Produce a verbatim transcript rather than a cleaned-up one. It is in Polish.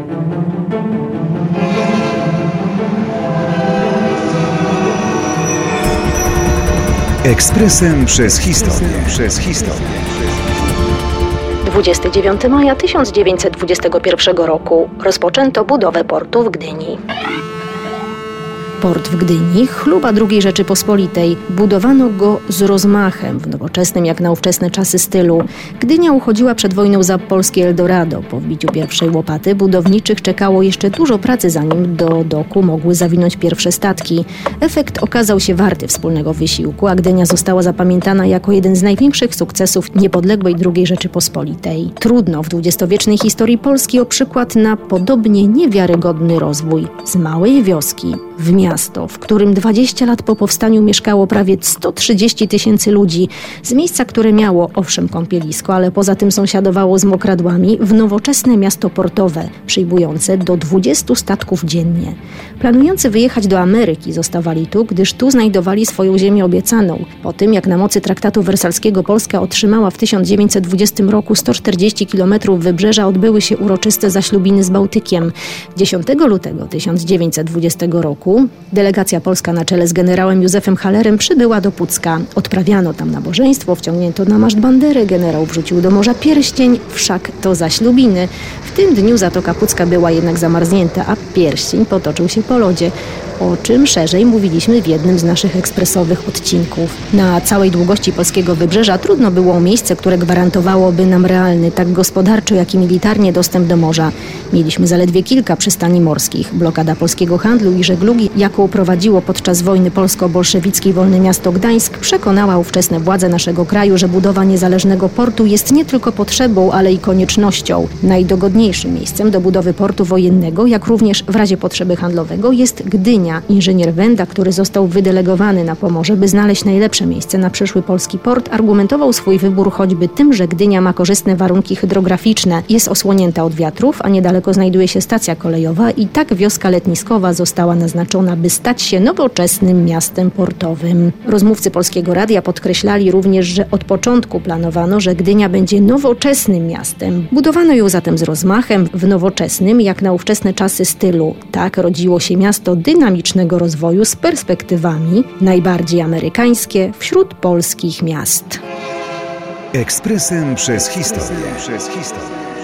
Ekspresem przez historię. Przez historię. dwudziestego dziewiątego maja tysiąc dziewięćset dwudziestego pierwszego roku rozpoczęto budowę portu w Gdyni. Port w Gdyni, chluba drugiej Rzeczypospolitej. Budowano go z rozmachem, w nowoczesnym jak na ówczesne czasy stylu. Gdynia uchodziła przed wojną za polskie Eldorado. Po wbiciu pierwszej łopaty budowniczych czekało jeszcze dużo pracy, zanim do doku mogły zawinąć pierwsze statki. Efekt okazał się warty wspólnego wysiłku, a Gdynia została zapamiętana jako jeden z największych sukcesów niepodległej drugiej Rzeczypospolitej. Trudno w dwudziestowiecznej historii Polski o przykład na podobnie niewiarygodny rozwój z małej wioski w miasto, w którym dwadzieścia lat po powstaniu mieszkało prawie sto trzydzieści tysięcy ludzi, z miejsca, które miało owszem kąpielisko, ale poza tym sąsiadowało z mokradłami, w nowoczesne miasto portowe, przyjmujące do dwudziestu statków dziennie. Planujący wyjechać do Ameryki zostawali tu, gdyż tu znajdowali swoją ziemię obiecaną. Po tym, jak na mocy traktatu wersalskiego Polska otrzymała w tysiąc dziewięćset dwudziestym roku sto czterdzieści kilometrów wybrzeża, odbyły się uroczyste zaślubiny z Bałtykiem. dziesiątego lutego tysiąc dziewięćset dwudziestego roku delegacja polska na czele z generałem Józefem Hallerem przybyła do Pucka. Odprawiano tam nabożeństwo, wciągnięto na maszt banderę, generał wrzucił do morza pierścień, wszak to zaślubiny. W tym dniu Zatoka Pucka była jednak zamarznięta, a pierścień potoczył się po lodzie, o czym szerzej mówiliśmy w jednym z naszych ekspresowych odcinków. Na całej długości polskiego wybrzeża trudno było o miejsce, które gwarantowałoby nam realny, tak gospodarczo, jak i militarnie dostęp do morza. Mieliśmy zaledwie kilka przystani morskich. Blokada polskiego handlu i żeglugi, jaką prowadziło podczas wojny polsko-bolszewickiej Wolne Miasto Gdańsk, przekonała ówczesne władze naszego kraju, że budowa niezależnego portu jest nie tylko potrzebą, ale i koniecznością. Najdogodniejszym miejscem do budowy portu wojennego, jak również w razie potrzeby handlowego, jest Gdynia. Inżynier Wenda, który został wydelegowany na Pomorze, by znaleźć najlepsze miejsce na przyszły polski port, argumentował swój wybór choćby tym, że Gdynia ma korzystne warunki hydrograficzne, jest osłonięta od wiatrów, a niedaleko znajduje się stacja kolejowa i tak wioska letniskowa została naznaczona, by stać się nowoczesnym miastem portowym. Rozmówcy Polskiego Radia podkreślali również, że od początku planowano, że Gdynia będzie nowoczesnym miastem. Budowano ją zatem z rozmachem, w nowoczesnym, jak na ówczesne czasy stylu. Tak rodziło się miasto dynamicznego rozwoju z perspektywami najbardziej amerykańskie wśród polskich miast. Ekspresem przez historię. Przez historię.